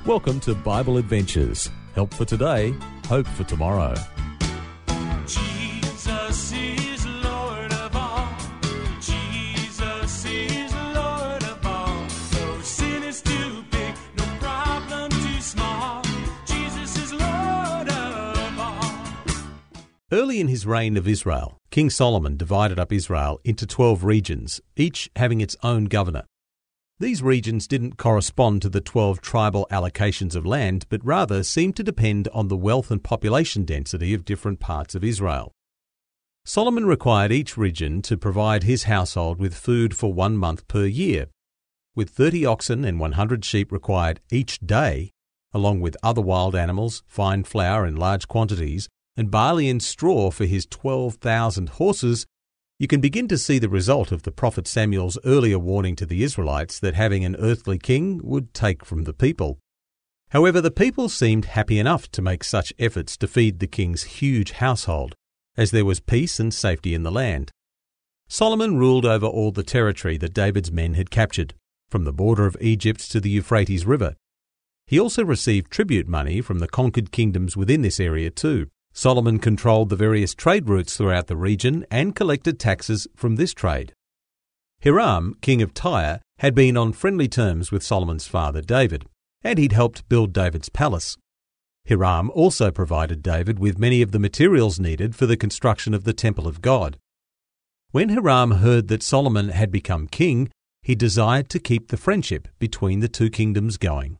Welcome to Bible Adventures. Help for today, hope for tomorrow. Jesus is Lord of all. Jesus is Lord of all. No sin is too big, no problem too small. Jesus is Lord of all. Early in his reign of Israel, King Solomon divided up Israel into 12 regions, each having its own governor. These regions didn't correspond to the 12 tribal allocations of land, but rather seemed to depend on the wealth and population density of different parts of Israel. Solomon required each region to provide his household with food for 1 month per year, with 30 oxen and 100 sheep required each day, along with other wild animals, fine flour in large quantities, and barley and straw for his 12,000 horses. You can begin to see the result of the prophet Samuel's earlier warning to the Israelites that having an earthly king would take from the people. However, the people seemed happy enough to make such efforts to feed the king's huge household, as there was peace and safety in the land. Solomon ruled over all the territory that David's men had captured, from the border of Egypt to the Euphrates River. He also received tribute money from the conquered kingdoms within this area too. Solomon controlled the various trade routes throughout the region and collected taxes from this trade. Hiram, king of Tyre, had been on friendly terms with Solomon's father David, and he'd helped build David's palace. Hiram also provided David with many of the materials needed for the construction of the temple of God. When Hiram heard that Solomon had become king, he desired to keep the friendship between the two kingdoms going.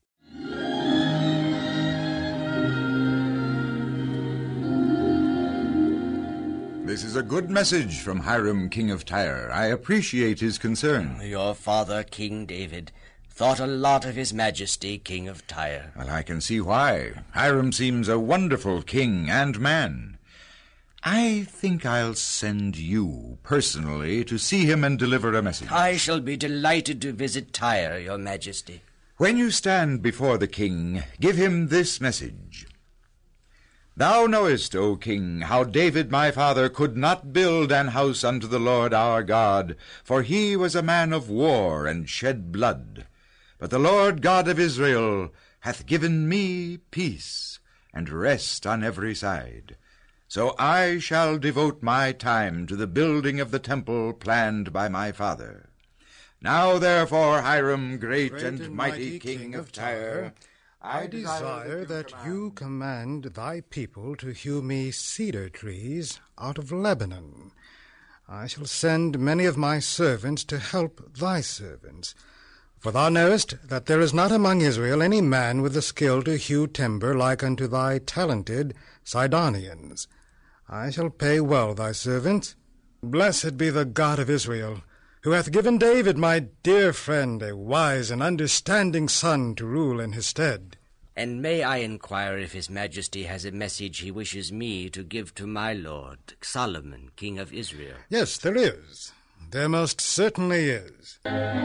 This is a good message from Hiram, king of Tyre. I appreciate his concern. Your father, King David, thought a lot of His Majesty, King of Tyre. Well, I can see why. Hiram seems a wonderful king and man. I think I'll send you personally to see him and deliver a message. I shall be delighted to visit Tyre, Your Majesty. When you stand before the king, give him this message. Thou knowest, O king, how David my father could not build an house unto the Lord our God, for he was a man of war and shed blood. But the Lord God of Israel hath given me peace and rest on every side. So I shall devote my time to the building of the temple planned by my father. Now therefore, Hiram, great and mighty king of Tyre, I desire that you command thy people to hew me cedar trees out of Lebanon. I shall send many of my servants to help thy servants. For thou knowest that there is not among Israel any man with the skill to hew timber like unto thy talented Sidonians. I shall pay well thy servants. Blessed be the God of Israel, who hath given David, my dear friend, a wise and understanding son to rule in his stead. And may I inquire if His Majesty has a message he wishes me to give to my lord, Solomon, King of Israel? Yes, there is. There most certainly is.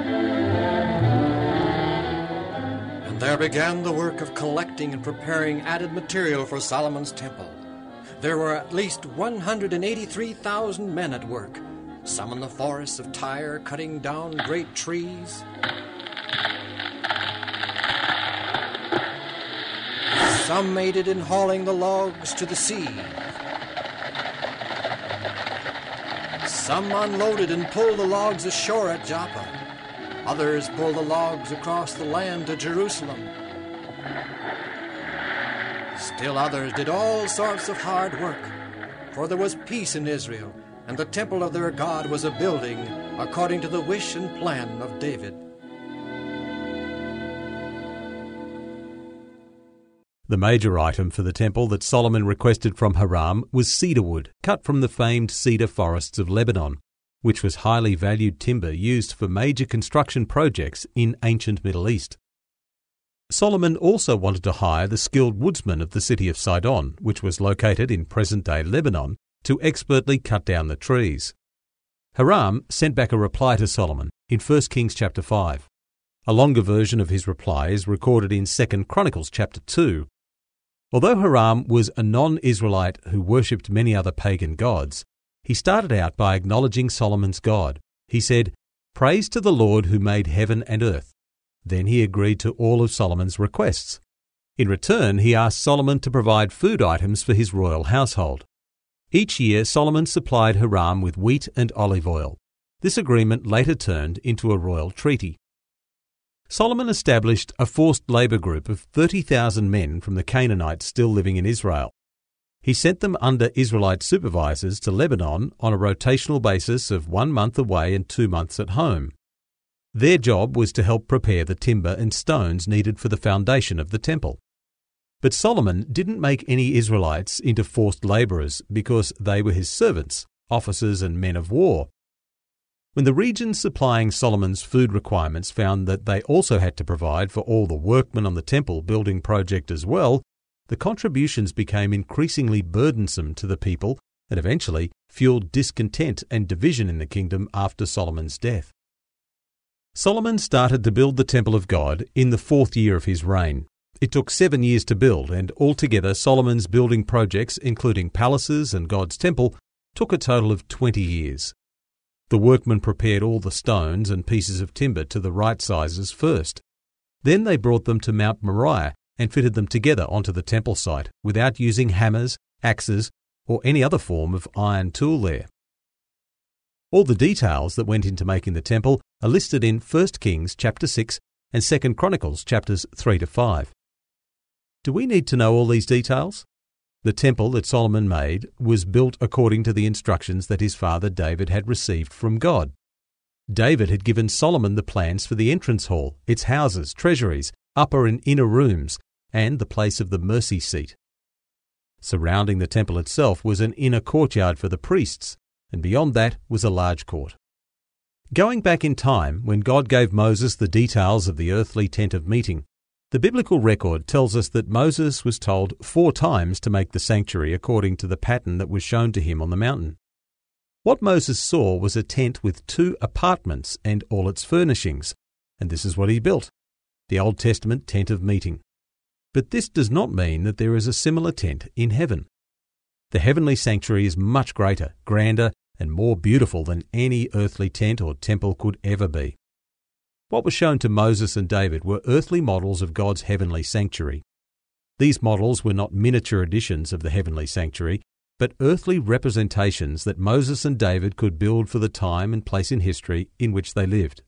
And there began the work of collecting and preparing added material for Solomon's temple. There were at least 183,000 men at work, some in the forests of Tyre cutting down great trees, some aided in hauling the logs to the sea, some unloaded and pulled the logs ashore at Joppa, others pulled the logs across the land to Jerusalem. Still others did all sorts of hard work, for there was peace in Israel, and the temple of their God was a building according to the wish and plan of David. The major item for the temple that Solomon requested from Hiram was cedar wood, cut from the famed cedar forests of Lebanon, which was highly valued timber used for major construction projects in ancient Middle East. Solomon also wanted to hire the skilled woodsmen of the city of Sidon, which was located in present-day Lebanon, to expertly cut down the trees. Hiram sent back a reply to Solomon in 1 Kings chapter 5. A longer version of his reply is recorded in 2 Chronicles chapter 2. Although Hiram was a non-Israelite who worshipped many other pagan gods, he started out by acknowledging Solomon's God. He said, "Praise to the Lord who made heaven and earth." Then he agreed to all of Solomon's requests, In return, he asked Solomon to provide food items for his royal household. Each year, Solomon supplied Hiram with wheat and olive oil. This agreement later turned into a royal treaty. Solomon established a forced labour group of 30,000 men from the Canaanites still living in Israel. He sent them under Israelite supervisors to Lebanon on a rotational basis of 1 month away and 2 months at home. Their job was to help prepare the timber and stones needed for the foundation of the temple. But Solomon didn't make any Israelites into forced labourers because they were his servants, officers and men of war. When the regions supplying Solomon's food requirements found that they also had to provide for all the workmen on the temple building project as well, the contributions became increasingly burdensome to the people and eventually fueled discontent and division in the kingdom after Solomon's death. Solomon started to build the temple of God in the 4th year of his reign. It took 7 years to build, and altogether Solomon's building projects, including palaces and God's temple, took a total of 20 years. The workmen prepared all the stones and pieces of timber to the right sizes first. Then they brought them to Mount Moriah and fitted them together onto the temple site without using hammers, axes, or any other form of iron tool there. All the details that went into making the temple are listed in 1 Kings chapter 6 and 2 Chronicles chapters 3 to 5. Do we need to know all these details? The temple that Solomon made was built according to the instructions that his father David had received from God. David had given Solomon the plans for the entrance hall, its houses, treasuries, upper and inner rooms, and the place of the mercy seat. Surrounding the temple itself was an inner courtyard for the priests, and beyond that was a large court. Going back in time, when God gave Moses the details of the earthly tent of meeting, the biblical record tells us that Moses was told 4 times to make the sanctuary according to the pattern that was shown to him on the mountain. What Moses saw was a tent with 2 apartments and all its furnishings, and this is what he built, the Old Testament tent of meeting. But this does not mean that there is a similar tent in heaven. The heavenly sanctuary is much greater, grander, and more beautiful than any earthly tent or temple could ever be. What was shown to Moses and David were earthly models of God's heavenly sanctuary. These models were not miniature editions of the heavenly sanctuary, but earthly representations that Moses and David could build for the time and place in history in which they lived.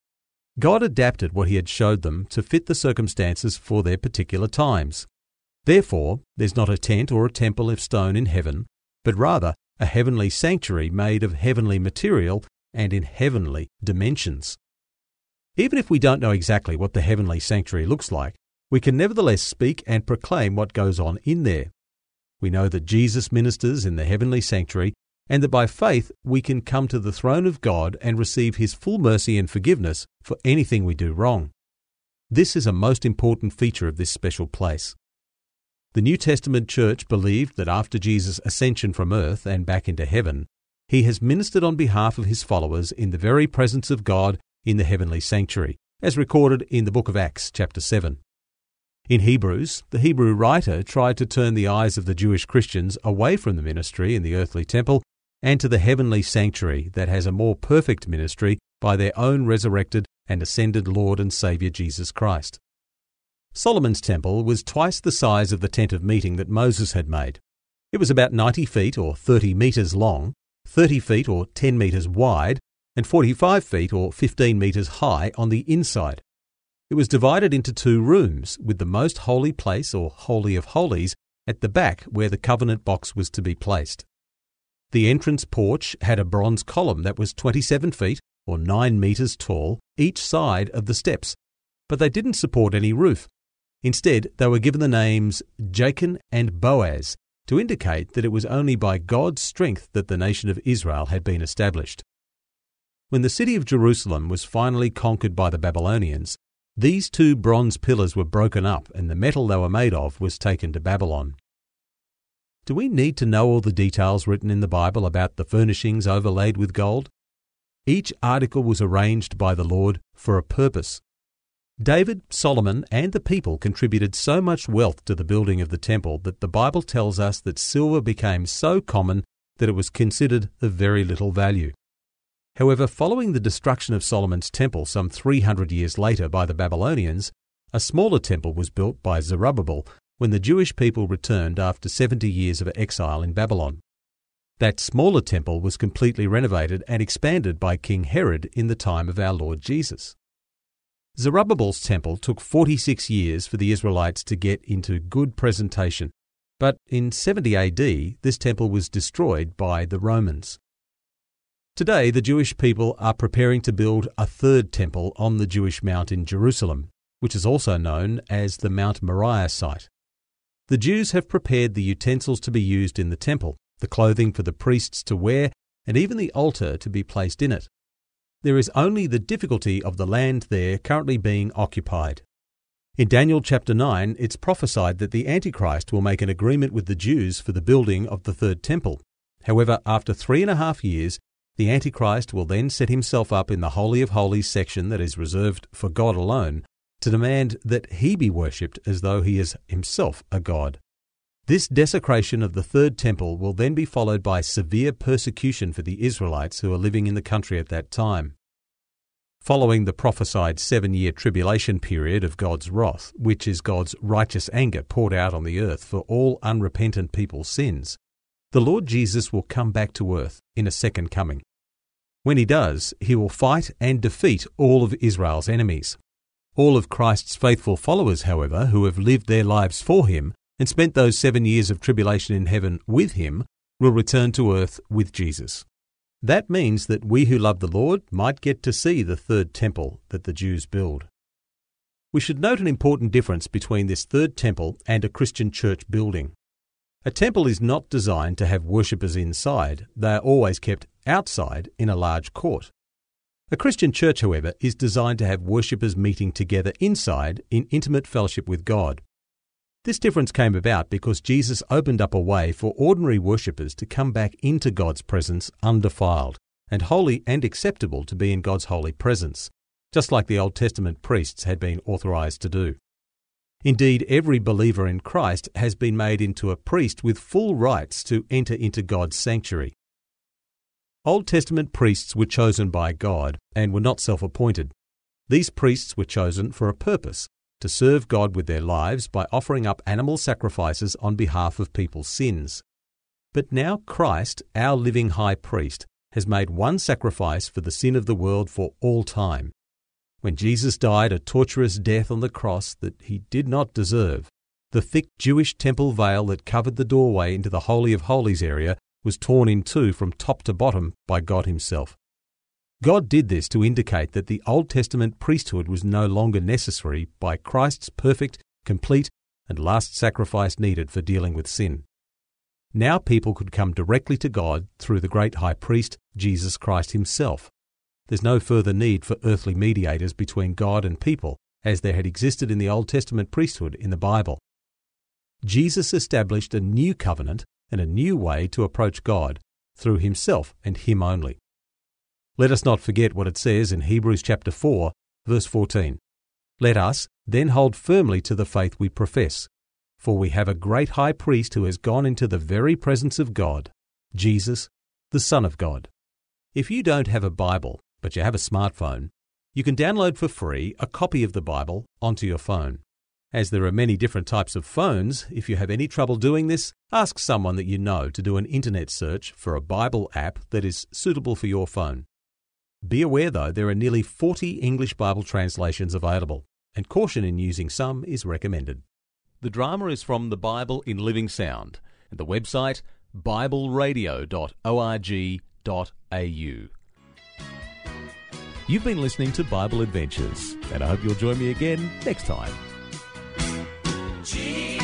God adapted what he had showed them to fit the circumstances for their particular times. Therefore, there's not a tent or a temple of stone in heaven, but rather a heavenly sanctuary made of heavenly material and in heavenly dimensions. Even if we don't know exactly what the heavenly sanctuary looks like, we can nevertheless speak and proclaim what goes on in there. We know that Jesus ministers in the heavenly sanctuary, and that by faith we can come to the throne of God and receive his full mercy and forgiveness for anything we do wrong. This is a most important feature of this special place. The New Testament church believed that after Jesus' ascension from earth and back into heaven, he has ministered on behalf of his followers in the very presence of God in the heavenly sanctuary, as recorded in the book of Acts chapter 7. In Hebrews, the Hebrew writer tried to turn the eyes of the Jewish Christians away from the ministry in the earthly temple and to the heavenly sanctuary that has a more perfect ministry by their own resurrected and ascended Lord and Saviour Jesus Christ. Solomon's temple was twice the size of the tent of meeting that Moses had made. It was about 90 feet or 30 metres long, 30 feet or 10 metres wide, and 45 feet or 15 metres high on the inside. It was divided into 2 rooms, with the most holy place or Holy of Holies at the back where the covenant box was to be placed. The entrance porch had a bronze column that was 27 feet or 9 metres tall each side of the steps, but they didn't support any roof. Instead, they were given the names Jachin and Boaz to indicate that it was only by God's strength that the nation of Israel had been established. When the city of Jerusalem was finally conquered by the Babylonians, these 2 bronze pillars were broken up and the metal they were made of was taken to Babylon. Do we need to know all the details written in the Bible about the furnishings overlaid with gold? Each article was arranged by the Lord for a purpose. David, Solomon, and the people contributed so much wealth to the building of the temple that the Bible tells us that silver became so common that it was considered of very little value. However, following the destruction of Solomon's temple some 300 years later by the Babylonians, A smaller temple was built by Zerubbabel when the Jewish people returned after 70 years of exile in Babylon. That smaller temple was completely renovated and expanded by King Herod in the time of our Lord Jesus. Zerubbabel's temple took 46 years for the Israelites to get into good presentation, but in 70 AD this temple was destroyed by the Romans. Today the Jewish people are preparing to build a third temple on the Jewish mount in Jerusalem, which is also known as the Mount Moriah site. The Jews have prepared the utensils to be used in the temple, the clothing for the priests to wear, and even the altar to be placed in it. There is only the difficulty of the land there currently being occupied. In Daniel chapter 9, it's prophesied that the Antichrist will make an agreement with the Jews for the building of the third temple. However, after 3.5 years, the Antichrist will then set himself up in the Holy of Holies section that is reserved for God alone to demand that he be worshipped as though he is himself a god. This desecration of the third temple will then be followed by severe persecution for the Israelites who are living in the country at that time. Following the prophesied 7-year tribulation period of God's wrath, which is God's righteous anger poured out on the earth for all unrepentant people's sins, the Lord Jesus will come back to earth in a second coming. When he does, he will fight and defeat all of Israel's enemies. All of Christ's faithful followers, however, who have lived their lives for him and spent those 7 years of tribulation in heaven with him, will return to earth with Jesus. That means that we who love the Lord might get to see the third temple that the Jews build. We should note an important difference between this third temple and a Christian church building. A temple is not designed to have worshippers inside. They are always kept outside in a large court. A Christian church, however, is designed to have worshippers meeting together inside in intimate fellowship with God. This difference came about because Jesus opened up a way for ordinary worshippers to come back into God's presence undefiled and holy and acceptable to be in God's holy presence, just like the Old Testament priests had been authorized to do. Indeed, every believer in Christ has been made into a priest with full rights to enter into God's sanctuary. Old Testament priests were chosen by God and were not self-appointed. These priests were chosen for a purpose, to serve God with their lives by offering up animal sacrifices on behalf of people's sins. But now Christ, our living high priest, has made one sacrifice for the sin of the world for all time. When Jesus died a torturous death on the cross that he did not deserve, the thick Jewish temple veil that covered the doorway into the Holy of Holies area was torn in two from top to bottom by God himself. God did this to indicate that the Old Testament priesthood was no longer necessary by Christ's perfect, complete, and last sacrifice needed for dealing with sin. Now people could come directly to God through the great high priest, Jesus Christ himself. There's no further need for earthly mediators between God and people, as there had existed in the Old Testament priesthood in the Bible. Jesus established a new covenant and a new way to approach God through himself and him only. Let us not forget what it says in Hebrews chapter 4, verse 14. Let us then hold firmly to the faith we profess, for we have a great high priest who has gone into the very presence of God, Jesus, the Son of God. If you don't have a Bible, but you have a smartphone, you can download for free a copy of the Bible onto your phone. As there are many different types of phones, if you have any trouble doing this, ask someone that you know to do an internet search for a Bible app that is suitable for your phone. Be aware, though, there are nearly 40 English Bible translations available, and caution in using some is recommended. The drama is from the Bible in Living Sound, and the website bibleradio.org.au. You've been listening to Bible Adventures, and I hope you'll join me again next time.